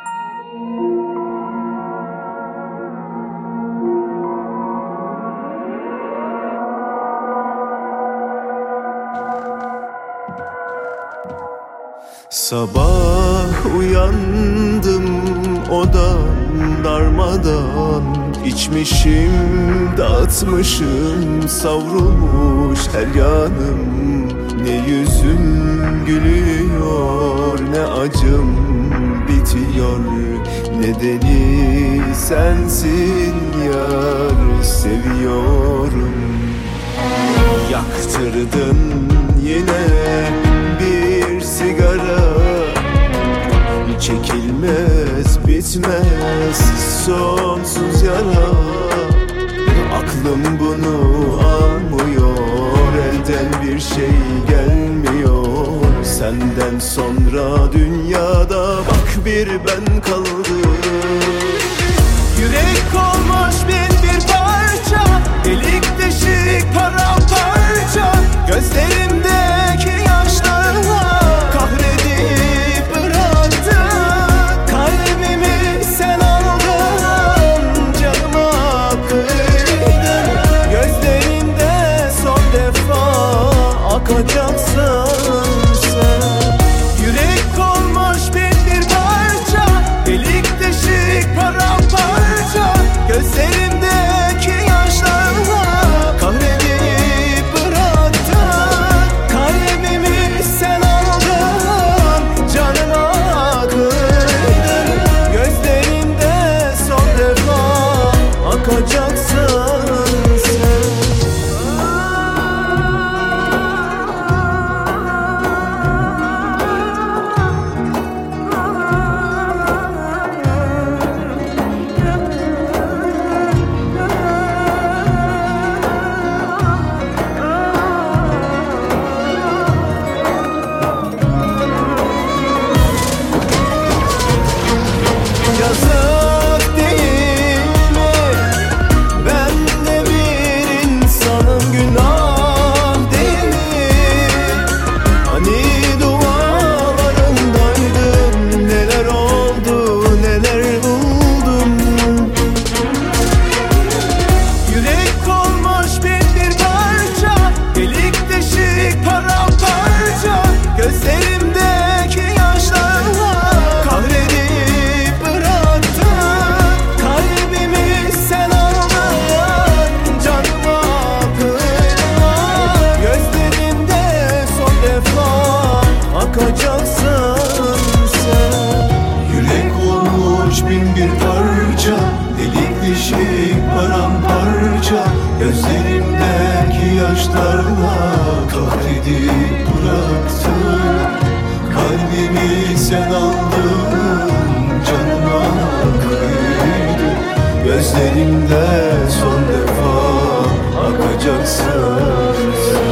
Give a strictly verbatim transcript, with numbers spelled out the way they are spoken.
Sabah uyandım odam darmadan, İçmişim dağıtmışım savrulmuş her yanım. Ne yüzüm gülüyor ne acım bitiyor, nedeni sensin yar, seviyorum. Yaktırdın yine bir sigara, çekilmez bitmez sonsuz yara. Aklım bunu almıyor, elden bir şey gelmiyor. Senden sonra dünyada bak bir ben kaldım. Yürek olmuş bin bir parça, delik deşik paramparça. Gözlerimdeki yaşlarla kahredip bıraktın. Kalbimi sen aldın, canıma kıydın. Gözlerinde son defa akacaksın sen. Yürek olmuş bin bir parça, delik deşik paramparça. Gözlerimdeki yaşlarla kahredip bıraktın. Kalbimi sen aldın, canıma kıydın. Gözlerinde son defa akacaksın sen. Yazık değil mi? Ben de bir insanım, günah değil mi? Hani dualarındaydım, neler oldu neler buldum. Yürek olmuş bin bir parça, delik deşik paramparça. Gözlerimdeki yaşlarla kahredip bıraktın. Kalbimi sen aldın, canıma kıydın. Gözlerimde son defa akacaksın sen. Yürek olmuş bin bir parça, delik deşik paramparça. Gözlerimdeki yaşlarla kahredip bıraktın. Kalbimi sen aldın, canıma kıydın. Gözlerimde son defa akacaksın sen.